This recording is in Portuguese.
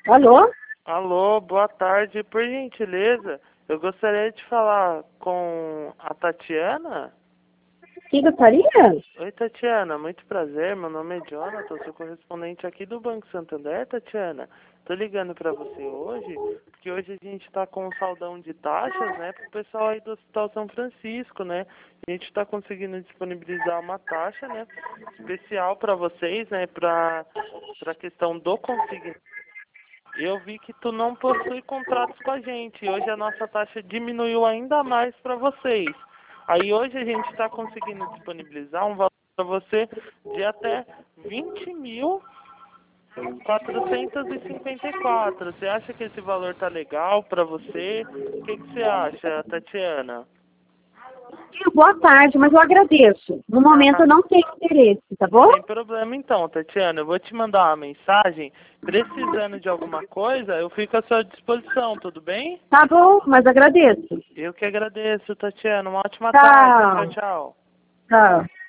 Alô? Alô, boa tarde. Por gentileza, eu gostaria de falar com a Tatiana. Quem gostaria? Oi, Tatiana, muito prazer. Meu nome é Jonathan, sou correspondente aqui do Banco Santander, Tatiana. Tô ligando para você hoje, porque hoje a gente está com um saldão de taxas, né, pro pessoal aí do Hospital São Francisco, né? A gente está conseguindo disponibilizar uma taxa, né, especial para vocês, né, para a questão do consignado. Eu vi que tu não possui contratos com a gente. Hoje a nossa taxa diminuiu ainda mais para vocês. Aí hoje a gente está conseguindo disponibilizar um valor para você de até 20.454. Você acha que esse valor tá legal para você? O que você acha, Tatiana? Boa tarde, mas eu agradeço. No momento Ah, eu não tenho interesse, tá bom? sem problema então, Tatiana. Eu vou te mandar uma mensagem. Precisando de alguma coisa, eu fico à sua disposição, tudo bem? Tá bom, mas agradeço. Eu que agradeço, Tatiana. Uma ótima tarde. Tchau, Tchau. tchau. Tchau.